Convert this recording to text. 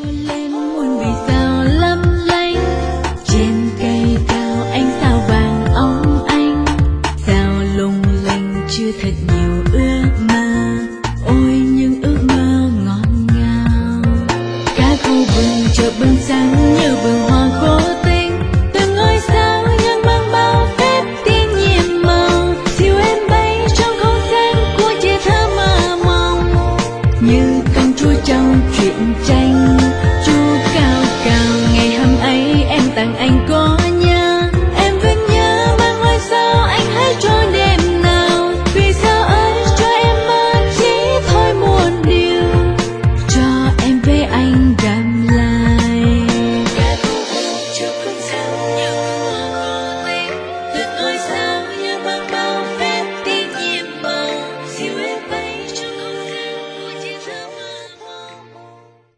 lên muôn vì sao lấp lánh, trên cây cao ánh sao vàng óng ánh, sao lung linh chưa thật nhiều ước mơ, ôi những ước mơ ngọt ngào. Cá khô bừng chợt bừng sáng như vườn hoa cố tình, từng ngôi sao nhưng mang bao phép tiên nhiệm màu, dịu em bay trong không gian của trẻ thơ mơ mộng, như công chúa trong truyện tranh.